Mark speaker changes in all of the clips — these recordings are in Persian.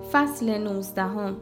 Speaker 1: فصل 19.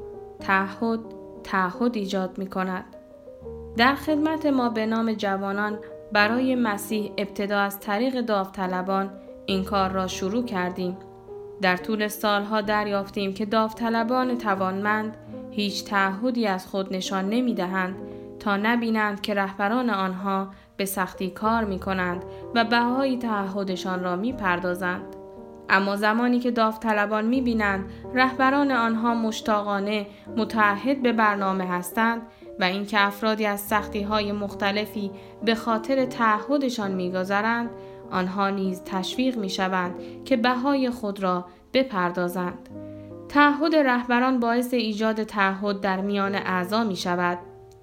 Speaker 1: تعهد ایجاد می کند. در خدمت ما به نام جوانان برای مسیح ابتدا از طریق داوطلبان این کار را شروع کردیم. در طول سالها دریافتیم که داوطلبان توانمند هیچ تعهدی از خود نشان نمی دهند تا نبینند که رهبران آنها به سختی کار می کنند و بهای تعهدشان را می پردازند. اما زمانی که داوطلبان می بینند رهبران آنها مشتاقانه متعهد به برنامه هستند و اینکه افرادی از سختی‌های مختلفی به خاطر تعهدشان می‌گذرند، آنها نیز تشویق می‌شوند که بهای خود را بپردازند. تعهد رهبران باعث ایجاد تعهد در میان اعضا می‌شود.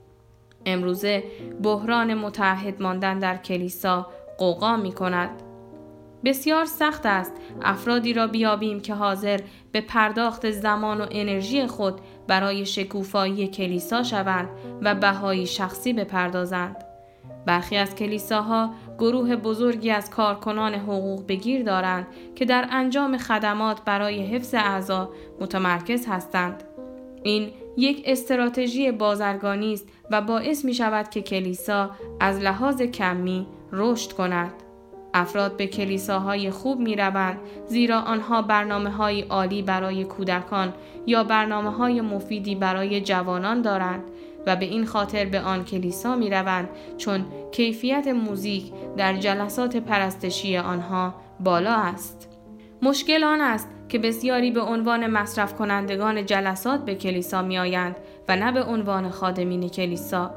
Speaker 1: امروزه بحران متعهد ماندن در کلیسا غوغا می‌کند. بسیار سخت است افرادی را بیابیم که حاضر به پرداخت زمان و انرژی خود برای شکوفایی کلیسا شوند و بهایی شخصی بپردازند. برخی از کلیساها گروه بزرگی از کارکنان حقوق بگیر دارند که در انجام خدمات برای حفظ اعضا متمرکز هستند. این یک استراتژی بازرگانی است و باعث می شود که کلیسا از لحاظ کمی رشد کند. افراد به کلیساهای خوب می روند زیرا آنها برنامه‌های عالی برای کودکان یا برنامه‌های مفیدی برای جوانان دارند و به این خاطر به آن کلیسا می روند چون کیفیت موزیک در جلسات پرستشی آنها بالا است. مشکل آن است که بسیاری به عنوان مصرف کنندگان جلسات به کلیسا می آیند و نه به عنوان خادمین کلیسا.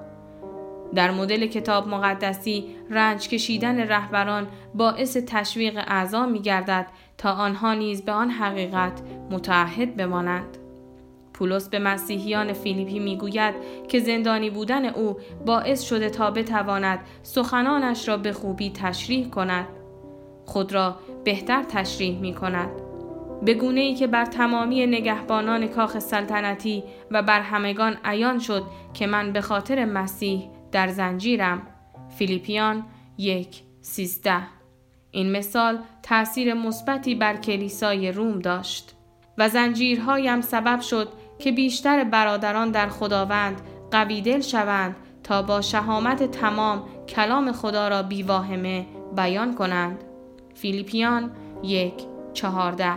Speaker 1: در مدل کتاب مقدسی رنج کشیدن رهبران باعث تشویق اعضا می گردد تا آنها نیز به آن حقیقت متعهد بمانند. پولس به مسیحیان فیلیپی می گوید که زندانی بودن او باعث شده تا بتواند سخنانش را به خوبی تشریح کند. خود را بهتر تشریح می کند. به گونه‌ای که بر تمامی نگهبانان کاخ سلطنتی و بر همگان عیان شد که من به خاطر مسیح در زنجیرم. فیلیپیان 1:13. این مثال تأثیر مثبتی بر کلیسای روم داشت و زنجیرهایم سبب شد که بیشتر برادران در خداوند قوی دل شوند تا با شهامت تمام کلام خدا را بی‌واهمه بیان کنند. فیلیپیان 1:14.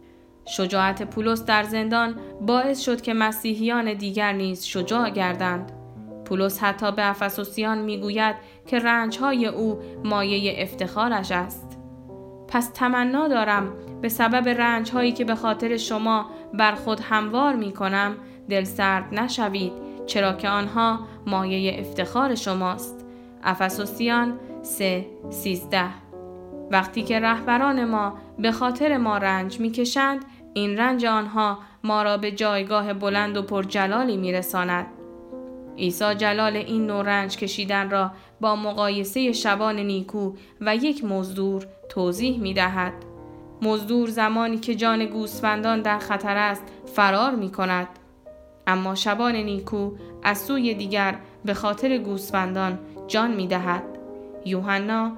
Speaker 1: شجاعت پولس در زندان باعث شد که مسیحیان دیگر نیز شجاع گردند. پولس حتی به افسوسیان میگوید که رنج‌های او مایه افتخارش است. پس تمنا دارم به سبب رنج‌هایی که به خاطر شما بر خود هموار می‌کنم دل سرد نشوید، چرا که آنها مایه افتخار شماست. افسوسیان 3:13. وقتی که رهبران ما به خاطر ما رنج می‌کشند، این رنج آنها ما را به جایگاه بلند و پرجلالی می‌رساند. عیسی جلال این نوع رنج کشیدن را با مقایسه شبان نیکو و یک مزدور توضیح می دهد. مزدور زمانی که جان گوسفندان در خطر است فرار می کند. اما شبان نیکو از سوی دیگر به خاطر گوسفندان جان می دهد. یوحنا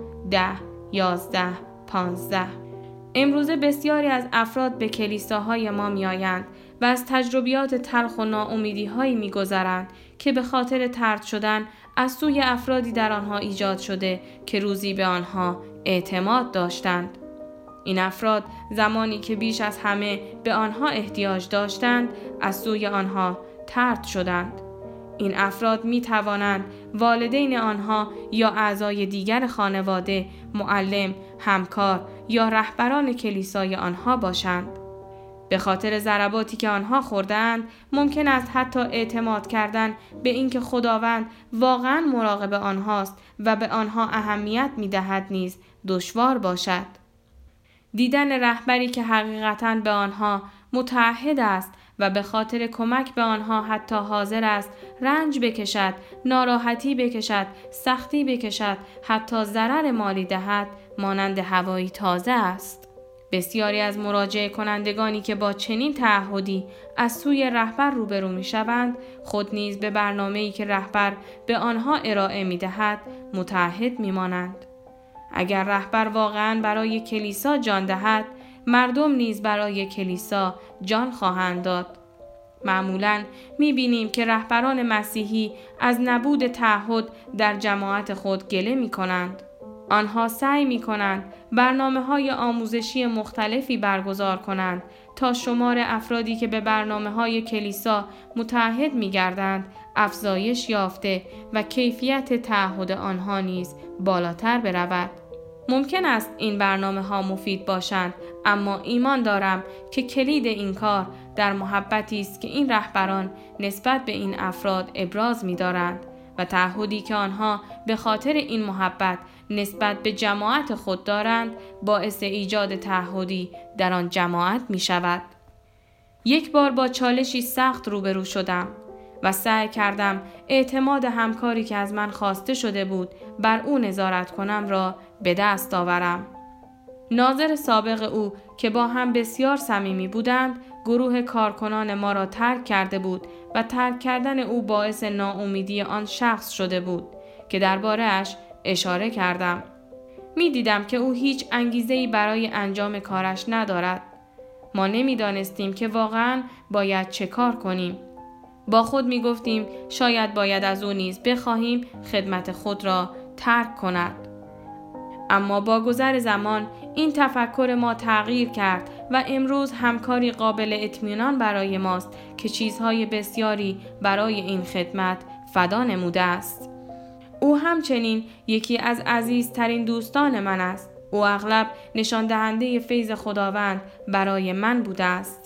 Speaker 1: 10:11-15. امروزه بسیاری از افراد به کلیساهای ما می آیند و از تجربیات تلخ و ناامیدی هایی می گذرند که به خاطر طرد شدن از سوی افرادی در آنها ایجاد شده که روزی به آنها اعتماد داشتند. این افراد زمانی که بیش از همه به آنها احتیاج داشتند از سوی آنها طرد شدند. این افراد می توانند والدین آنها یا اعضای دیگر خانواده، معلم، همکار یا رهبران کلیسای آنها باشند. به خاطر ضرباتی که آنها خوردند ممکن است حتی اعتماد کردن به اینکه خداوند واقعا مراقب آنهاست و به آنها اهمیت می‌دهد نیز دشوار باشد. دیدن رهبری که حقیقتاً به آنها متعهد است و به خاطر کمک به آنها حتی حاضر است رنج بکشد، ناراحتی بکشد، سختی بکشد، حتی ضرر مالی دهد، مانند هوایی تازه است. بسیاری از مراجعه کنندگانی که با چنین تعهدی از سوی رهبر روبرو می شوند، خود نیز به برنامه‌ای که رهبر به آنها ارائه می دهد متعهد می مانند. اگر رهبر واقعاً برای کلیسا جان دهد، مردم نیز برای کلیسا جان خواهند داد. معمولاً می‌بینیم که رهبران مسیحی از نبود تعهد در جماعت خود گله می‌کنند. آنها سعی می‌کنند برنامه‌های آموزشی مختلفی برگزار کنند تا شمار افرادی که به برنامه‌های کلیسا متعهد می‌گردند افزایش یافته و کیفیت تعهد آنها نیز بالاتر برود. ممکن است این برنامه‌ها مفید باشند، اما ایمان دارم که کلید این کار در محبتی است که این رهبران نسبت به این افراد ابراز می‌دارند و تعهدی که آنها به خاطر این محبت نسبت به جماعت خود دارند باعث ایجاد تعهدی در آن جماعت می‌شود. یک بار با چالشی سخت روبرو شدم و سعی کردم اعتماد همکاری که از من خواسته شده بود بر او نظارت کنم را به دست آورم. ناظر سابق او که با هم بسیار صمیمی بودند، گروه کارکنان ما را ترک کرده بود و ترک کردن او باعث ناامیدی آن شخص شده بود که درباره‌اش اشاره کردم. می دیدم که او هیچ انگیزه‌ای برای انجام کارش ندارد. ما نمی دانستیم که واقعاً باید چه کار کنیم. با خود می گفتیم شاید باید از او نیز بخواهیم خدمت خود را ترک کند. اما با گذر زمان این تفکر ما تغییر کرد و امروز همکاری قابل اطمینان برای ماست که چیزهای بسیاری برای این خدمت فدا نموده است. او همچنین یکی از عزیزترین دوستان من است. او اغلب نشان دهنده فیض خداوند برای من بوده است.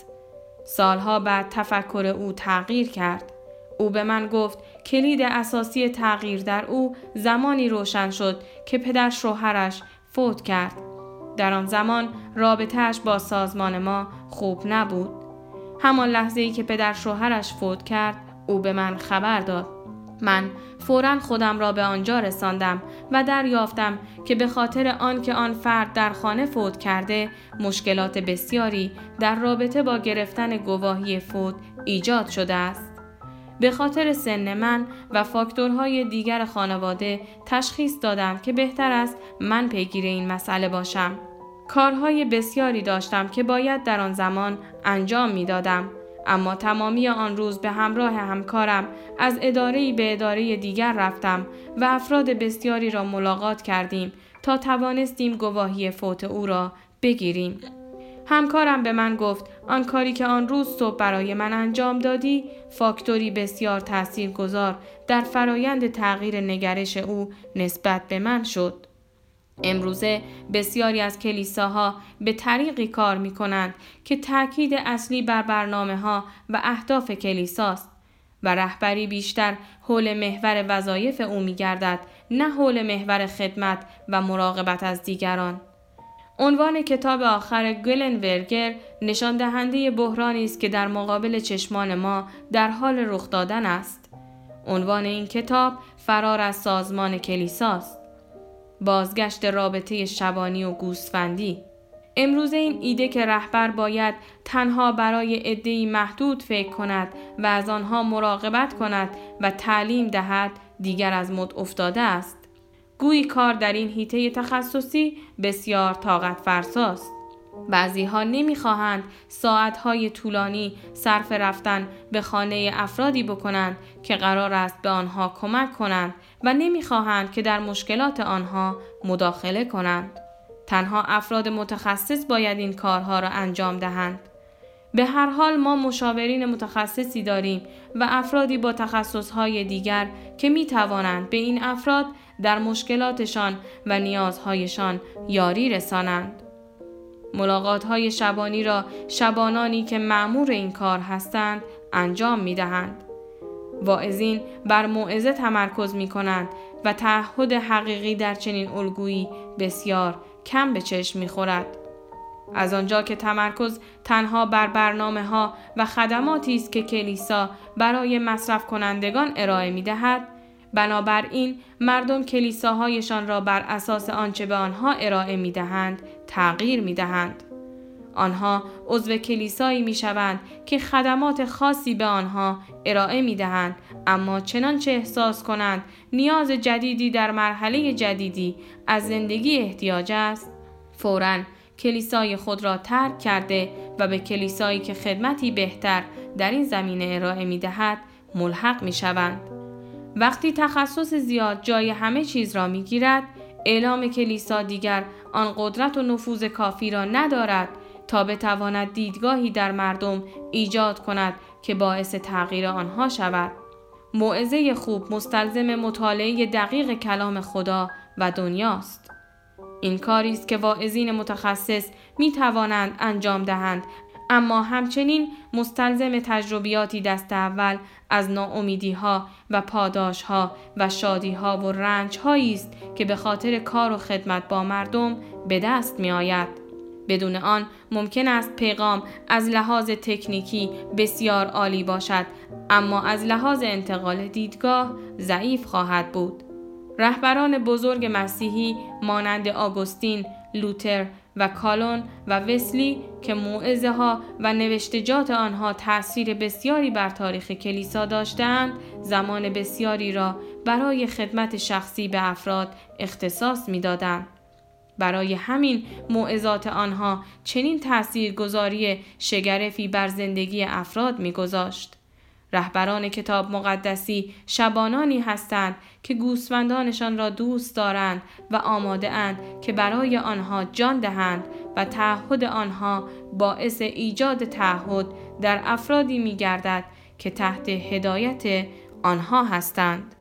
Speaker 1: سالها بعد تفکر او تغییر کرد. او به من گفت کلید اساسی تغییر در او زمانی روشن شد که پدر شوهرش فوت کرد. در آن زمان رابطه‌اش با سازمان ما خوب نبود. همان لحظه‌ای که پدر شوهرش فوت کرد، او به من خبر داد. من فوراً خودم را به آنجا رساندم و دریافتم که به خاطر آنکه آن فرد در خانه فوت کرده، مشکلات بسیاری در رابطه با گرفتن گواهی فوت ایجاد شده است. به خاطر سن من و فاکتورهای دیگر خانواده تشخیص دادم که بهتر است من پیگیر این مسئله باشم. کارهای بسیاری داشتم که باید در آن زمان انجام می‌دادم، اما تمامی آن روز به همراه همکارم از اداره‌ای به اداره دیگر رفتم و افراد بسیاری را ملاقات کردیم تا توانستیم گواهی فوت او را بگیریم. همکارم به من گفت آن کاری که آن روز صبح برای من انجام دادی فاکتوری بسیار تاثیرگذار در فرایند تغییر نگرش او نسبت به من شد. امروزه بسیاری از کلیساها به طریقی کار می کنند که تأکید اصلی بر برنامه‌ها و اهداف کلیساست و رهبری بیشتر حول محور وظایف او می گردد، نه حول محور خدمت و مراقبت از دیگران. عنوان کتاب آخر گلن ورگر نشان دهنده بحرانی است که در مقابل چشمان ما در حال رخ دادن است. عنوان این کتاب فرار از سازمان کلیساست. بازگشت رابطه شبانی و گوسفندی. امروز این ایده که رهبر باید تنها برای عده‌ای محدود فکر کند و از آنها مراقبت کند و تعلیم دهد دیگر از مد افتاده است. گویی کار در این حیطه تخصصی بسیار طاقت فرساست. بعضی‌ها نمی‌خواهند ساعت‌های طولانی صرف رفتن به خانه افرادی بکنند که قرار است به آنها کمک کنند و نمی‌خواهند که در مشکلات آنها مداخله کنند. تنها افراد متخصص باید این کارها را انجام دهند. به هر حال ما مشاورین متخصصی داریم و افرادی با تخصص‌های دیگر که می‌توانند به این افراد در مشکلاتشان و نیازهایشان یاری رسانند. ملاقات‌های شبانی را شبانانی که مأمور این کار هستند انجام می‌دهند. واعظین بر موعظه تمرکز می‌کنند و تعهد حقیقی در چنین الگویی بسیار کم به چشم می‌خورد. از آنجا که تمرکز تنها بر برنامه‌ها و خدماتی است که کلیسا برای مصرف کنندگان ارائه می‌دهد، بنابراین مردم کلیساهایشان را بر اساس آنچه به آنها ارائه می‌دهند تغییر می‌دهند. آنها عضو کلیسایی می‌شوند که خدمات خاصی به آنها ارائه می‌دهند، اما چنانچه احساس کنند نیاز جدیدی در مرحله جدیدی از زندگی احتیاج است، فوراً کلیسای خود را ترک کرده و به کلیسایی که خدمتی بهتر در این زمینه ارائه می‌دهد ملحق می‌شوند. وقتی تخصص زیاد جای همه چیز را می‌گیرد، اعلام کلیسا دیگر آن قدرت و نفوذ کافی را ندارد تا بتواند دیدگاهی در مردم ایجاد کند که باعث تغییر آنها شود. موعظه خوب مستلزم مطالعه دقیق کلام خدا و دنیاست. این کاری است که واعظین متخصص می توانند انجام دهند، اما همچنین مستلزم تجربیاتی دست اول از ناامیدی‌ها و پاداش‌ها و شادی‌ها و رنج‌هایی است که به خاطر کار و خدمت با مردم به دست می‌آید. بدون آن ممکن است پیغام از لحاظ تکنیکی بسیار عالی باشد، اما از لحاظ انتقال دیدگاه ضعیف خواهد بود. رهبران بزرگ مسیحی مانند آگوستین، لوتر و کالون و وسلی که موعظه ها و نوشتجات آنها تأثیر بسیاری بر تاریخ کلیسا داشتند، زمان بسیاری را برای خدمت شخصی به افراد اختصاص می‌دادند. برای همین موعظات آنها چنین تأثیرگذاری شگرفی بر زندگی افراد می‌گذاشت. رهبران کتاب مقدسی شبانانی هستند که گوسفندانشان را دوست دارند و آماده اند که برای آنها جان دهند و تعهد آنها باعث ایجاد تعهد در افرادی می‌گردد که تحت هدایت آنها هستند.